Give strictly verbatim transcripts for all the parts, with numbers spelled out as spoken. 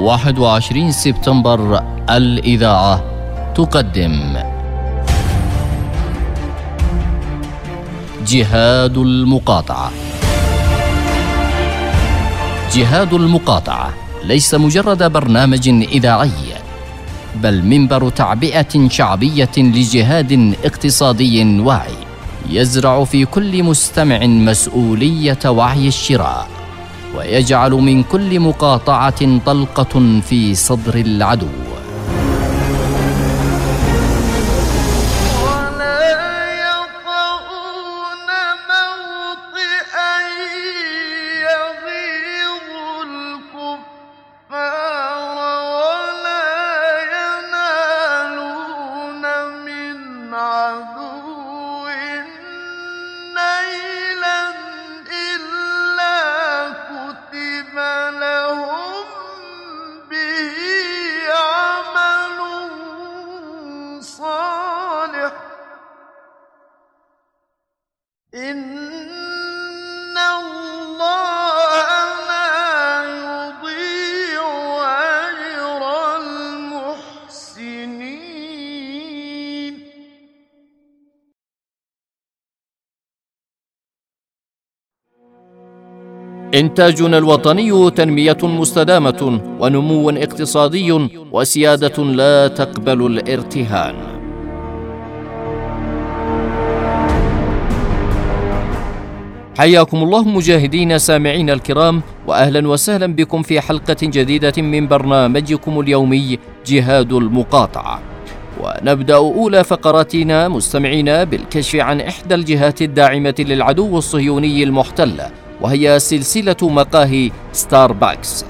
واحد وعشرين سبتمبر الإذاعة تقدم جهاد المقاطعة. جهاد المقاطعة ليس مجرد برنامج إذاعي، بل منبر تعبئة شعبية لجهاد اقتصادي واعي، يزرع في كل مستمع مسؤولية وعي الشراء، ويجعل من كل مقاطعة طلقة في صدر العدو. إن الله لا يضيع أجر المحسنين. إنتاجنا الوطني تنمية مستدامة ونمو اقتصادي وسيادة لا تقبل الارتهان. حياكم الله مجاهدين سامعين الكرام، وأهلا وسهلا بكم في حلقة جديدة من برنامجكم اليومي جهاد المقاطعة. ونبدأ أولى فقراتنا مستمعين بالكشف عن إحدى الجهات الداعمة للعدو الصهيوني المحتل، وهي سلسلة مقاهي ستاربكس.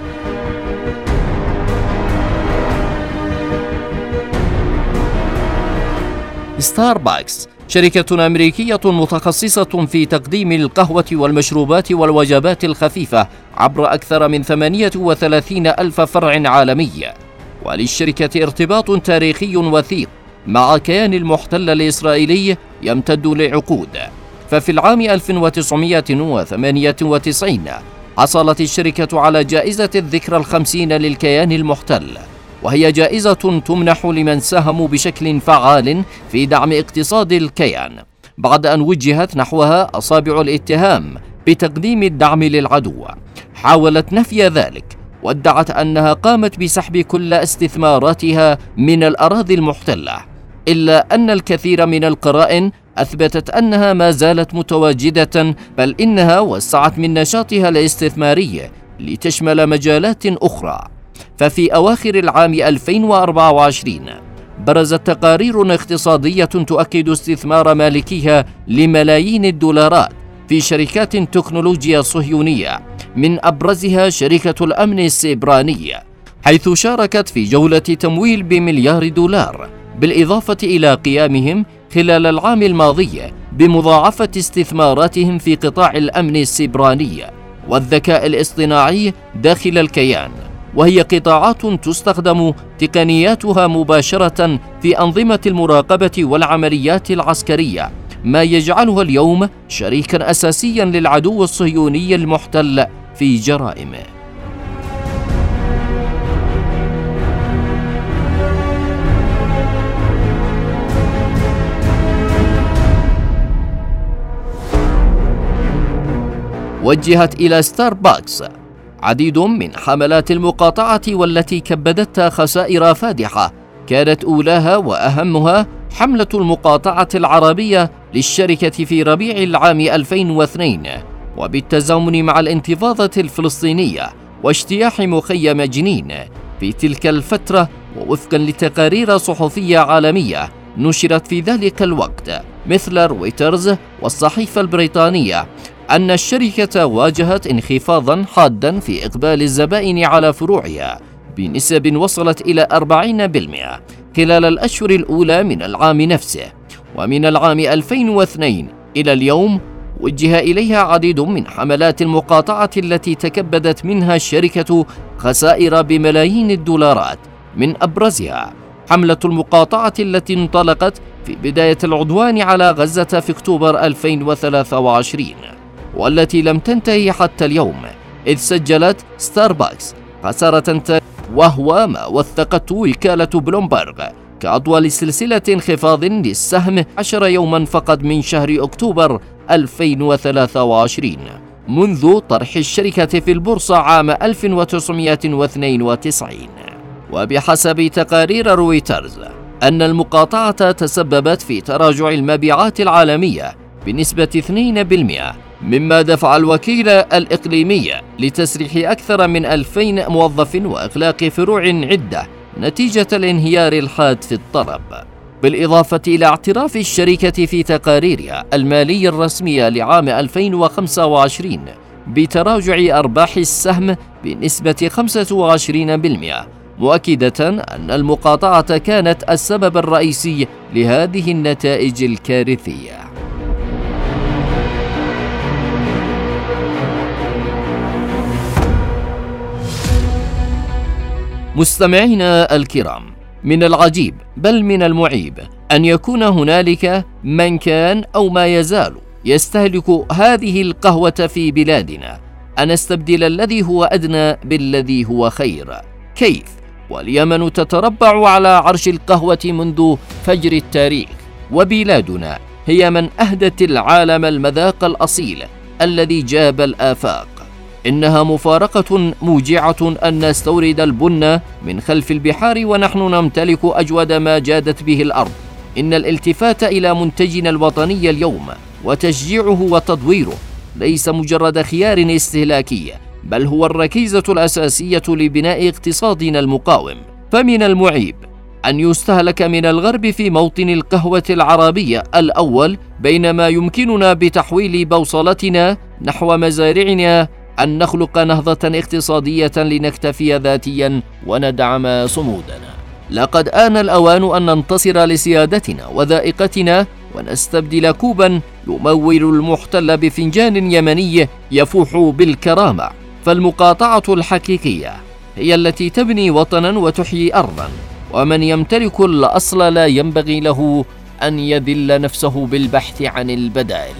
ستاربكس شركة أمريكية متخصصة في تقديم القهوة والمشروبات والوجبات الخفيفة عبر أكثر من ثمانية وثلاثين ألف فرع عالمي، وللشركة ارتباط تاريخي وثيق مع كيان المحتل الإسرائيلي يمتد لعقود. ففي العام ألف وتسعمائة وثمانية وتسعين حصلت الشركة على جائزة الذكرى الخمسين للكيان المحتل، وهي جائزة تمنح لمن ساهموا بشكل فعال في دعم اقتصاد الكيان، بعد أن وجهت نحوها أصابع الاتهام بتقديم الدعم للعدو. حاولت نفي ذلك، وادعت أنها قامت بسحب كل استثماراتها من الأراضي المحتلة، إلا أن الكثير من القرائن أثبتت أنها ما زالت متواجدة، بل إنها وسعت من نشاطها الاستثماري لتشمل مجالات أخرى. ففي أواخر العام ألفين وأربعة وعشرين برزت تقارير اقتصادية تؤكد استثمار مالكيها لملايين الدولارات في شركات تكنولوجيا صهيونية، من أبرزها شركة الأمن السيبراني، حيث شاركت في جولة تمويل بمليار دولار، بالإضافة إلى قيامهم خلال العام الماضي بمضاعفة استثماراتهم في قطاع الأمن السيبراني والذكاء الاصطناعي داخل الكيان، وهي قطاعات تستخدم تقنياتها مباشرة في أنظمة المراقبة والعمليات العسكرية، ما يجعلها اليوم شريكا أساسيا للعدو الصهيوني المحتل في جرائمه. وجهت إلى ستاربكس عديد من حملات المقاطعة، والتي كبدتها خسائر فادحة. كانت أولاها وأهمها حملة المقاطعة العربية للشركة في ربيع العام ألفين واثنين، وبالتزامن مع الانتفاضة الفلسطينية واجتياح مخيم جنين في تلك الفترة، ووفقا لتقارير صحفية عالمية نشرت في ذلك الوقت مثل رويترز والصحيفة البريطانية، أن الشركة واجهت انخفاضا حادا في إقبال الزبائن على فروعها بنسب وصلت إلى أربعين بالمئة خلال الأشهر الأولى من العام نفسه. ومن العام ألفين واثنين إلى اليوم وجه إليها عديد من حملات المقاطعة التي تكبدت منها الشركة خسائر بملايين الدولارات، من أبرزها حملة المقاطعة التي انطلقت في بداية العدوان على غزة في أكتوبر ألفين وثلاثة وعشرين، والتي لم تنتهي حتى اليوم، إذ سجلت ستاربكس خسارة وهو ما وثقته وكالة بلومبرغ كأطول سلسلة انخفاض للسهم عشر يوما فقط من شهر أكتوبر ألفين وثلاثة وعشرين منذ طرح الشركة في البورصة عام ألف وتسعمائة واثنين وتسعين. وبحسب تقارير رويترز أن المقاطعة تسببت في تراجع المبيعات العالمية بنسبة اثنين بالمئة، مما دفع الوكيل الإقليمي لتسريح أكثر من ألفين موظف وإغلاق فروع عدة نتيجة الانهيار الحاد في الطلب، بالإضافة إلى اعتراف الشركة في تقاريرها المالية الرسمية لعام ألفين وخمسة وعشرين بتراجع أرباح السهم بنسبة خمسة وعشرين بالمئة، مؤكدة أن المقاطعة كانت السبب الرئيسي لهذه النتائج الكارثية. مستمعينا الكرام، من العجيب بل من المعيب أن يكون هنالك من كان أو ما يزال يستهلك هذه القهوة في بلادنا، أن نستبدل الذي هو أدنى بالذي هو خير. كيف واليمن تتربع على عرش القهوة منذ فجر التاريخ، وبلادنا هي من أهدت العالم المذاق الأصيل الذي جاب الآفاق. إنها مفارقة موجعة أن نستورد البن من خلف البحار ونحن نمتلك أجود ما جادت به الأرض. إن الالتفات إلى منتجنا الوطني اليوم وتشجيعه وتطويره ليس مجرد خيار استهلاكي، بل هو الركيزة الأساسية لبناء اقتصادنا المقاوم. فمن المعيب أن يستهلك من الغرب في موطن القهوة العربية الأول، بينما يمكننا بتحويل بوصلتنا نحو مزارعنا أن نخلق نهضة اقتصادية لنكتفي ذاتيا وندعم صمودنا. لقد آن الأوان أن ننتصر لسيادتنا وذائقتنا ونستبدل كوبا يمول المحتل بفنجان يمني يفوح بالكرامة. فالمقاطعة الحقيقية هي التي تبني وطنا وتحيي أرضا، ومن يمتلك الأصل لا ينبغي له أن يذل نفسه بالبحث عن البدائل.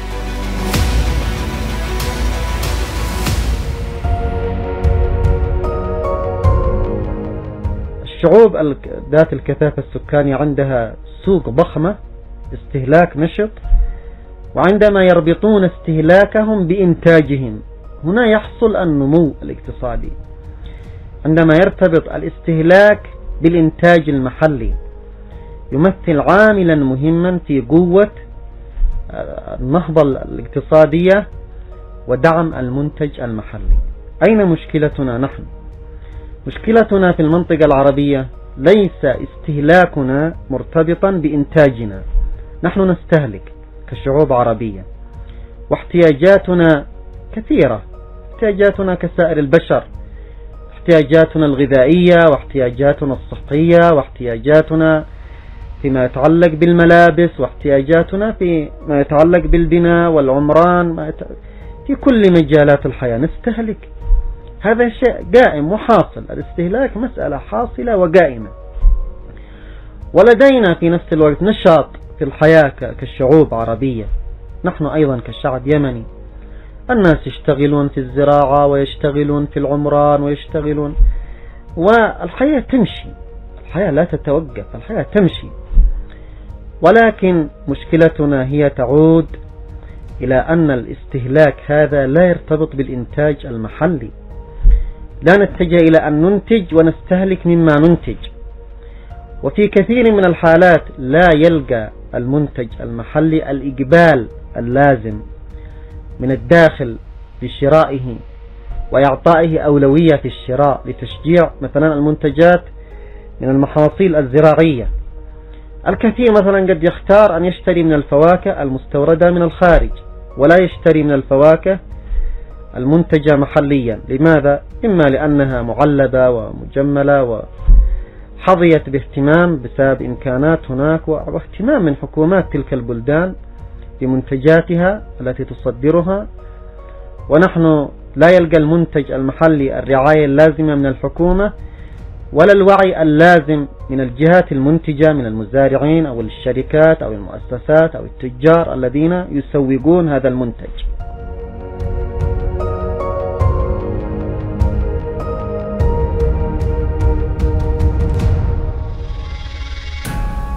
الشعوب ذات الكثافة السكانية عندها سوق ضخمة، استهلاك نشط، وعندما يربطون استهلاكهم بإنتاجهم هنا يحصل النمو الاقتصادي. عندما يرتبط الاستهلاك بالإنتاج المحلي يمثل عاملا مهما في قوة النهضة الاقتصادية ودعم المنتج المحلي. أين مشكلتنا نحن؟ مشكلتنا في المنطقة العربية ليس استهلاكنا مرتبطا بإنتاجنا، نحن نستهلك كشعوب عربية واحتياجاتنا كثيرة، احتياجاتنا كسائر البشر، احتياجاتنا الغذائية واحتياجاتنا الصحية واحتياجاتنا فيما يتعلق بالملابس واحتياجاتنا فيما يتعلق بالبناء والعمران، في كل مجالات الحياة نستهلك. هذا شيء قائم وحاصل، الاستهلاك مسألة حاصلة وقائمة. ولدينا في نفس الوقت نشاط في الحياة كشعوب عربية، نحن أيضا كشعب يمني، الناس يشتغلون في الزراعة ويشتغلون في العمران ويشتغلون، والحياة تمشي، الحياة لا تتوقف، الحياة تمشي. ولكن مشكلتنا هي تعود إلى أن الاستهلاك هذا لا يرتبط بالإنتاج المحلي، لا نتجه إلى أن ننتج ونستهلك مما ننتج، وفي كثير من الحالات لا يلقى المنتج المحلي الإقبال اللازم من الداخل بشرائه وإعطائه أولوية في الشراء لتشجيع مثلا المنتجات من المحاصيل الزراعية. الكثير مثلا قد يختار أن يشتري من الفواكه المستوردة من الخارج ولا يشتري من الفواكه المنتجة محليا. لماذا؟ إما لأنها معلبة ومجملة وحظيت باهتمام بسبب إمكانات هناك واهتمام من حكومات تلك البلدان بمنتجاتها التي تصدرها، ونحن لا يلقى المنتج المحلي الرعاية اللازمة من الحكومة ولا الوعي اللازم من الجهات المنتجة من المزارعين أو الشركات أو المؤسسات أو التجار الذين يسوقون هذا المنتج.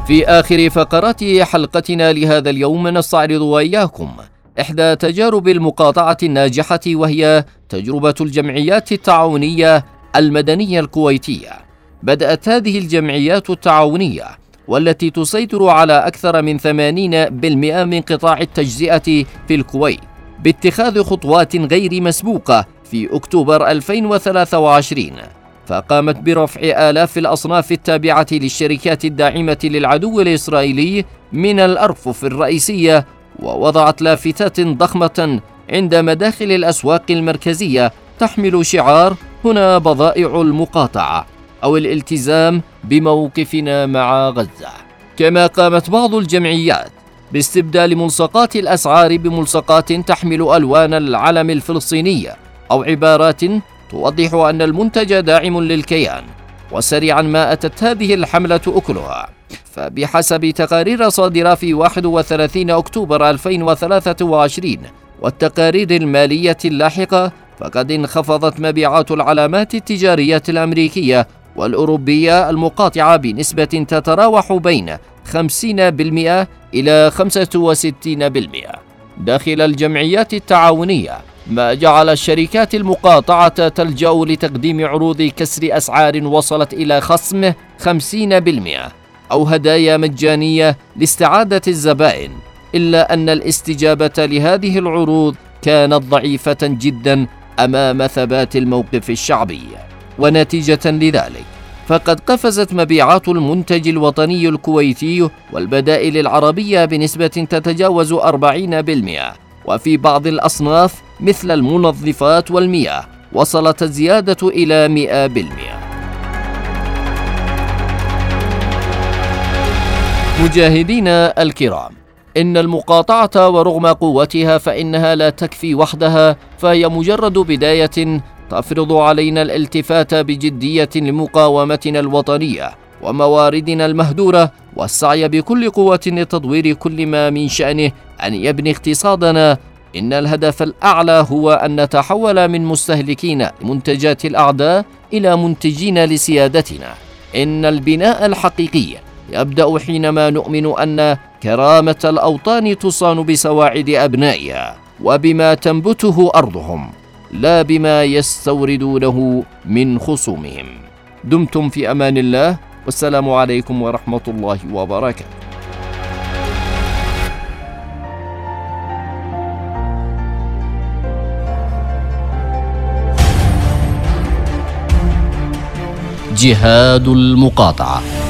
في آخر فقرات حلقتنا لهذا اليوم نستعرض وإياكم إحدى تجارب المقاطعة الناجحة، وهي تجربة الجمعيات التعاونية المدنية الكويتية. بدأت هذه الجمعيات التعاونية والتي تسيطر على أكثر من ثمانين بالمئة من قطاع التجزئة في الكويت باتخاذ خطوات غير مسبوقة في أكتوبر ألفين وثلاثة وعشرين، فقامت برفع آلاف الأصناف التابعة للشركات الداعمة للعدو الإسرائيلي من الأرفف الرئيسية، ووضعت لافتات ضخمة عند مداخل الأسواق المركزية تحمل شعار هنا بضائع المقاطعة أو الالتزام بموقفنا مع غزة. كما قامت بعض الجمعيات باستبدال ملصقات الأسعار بملصقات تحمل ألوان العلم الفلسطيني أو عبارات توضح أن المنتج داعم للكيان. وسريعا ما أتت هذه الحملة أكلها، فبحسب تقارير صادرة في واحد وثلاثين أكتوبر ألفين وثلاثة وعشرين والتقارير المالية اللاحقة، فقد انخفضت مبيعات العلامات التجارية الأمريكية والأوروبية المقاطعة بنسبة تتراوح بين خمسين بالمئة إلى خمسة وستين بالمئة داخل الجمعيات التعاونية، ما جعل الشركات المقاطعة تلجأ لتقديم عروض كسر أسعار وصلت إلى خصم خمسين بالمئة أو هدايا مجانية لاستعادة الزبائن، إلا أن الاستجابة لهذه العروض كانت ضعيفة جدا أمام ثبات الموقف الشعبي. ونتيجة لذلك فقد قفزت مبيعات المنتج الوطني الكويتي والبدائل العربية بنسبة تتجاوز أربعين بالمئة، وفي بعض الأصناف مثل المنظفات والمياه وصلت الزيادة إلى مئة بالمئة. مجاهدينا الكرام، إن المقاطعة ورغم قوتها فإنها لا تكفي وحدها، فهي مجرد بداية تفرض علينا الالتفات بجدية لمقاومتنا الوطنية ومواردنا المهدورة، والسعي بكل قوة لتطوير كل ما من شأنه أن يبني اقتصادنا. إن الهدف الأعلى هو أن نتحول من مستهلكين لمنتجات الأعداء إلى منتجين لسيادتنا. إن البناء الحقيقي يبدأ حينما نؤمن أن كرامة الأوطان تصان بسواعد أبنائها وبما تنبته أرضهم، لا بما يستوردونه من خصومهم. دمتم في أمان الله، والسلام عليكم ورحمة الله وبركاته. جهاد المقاطعة.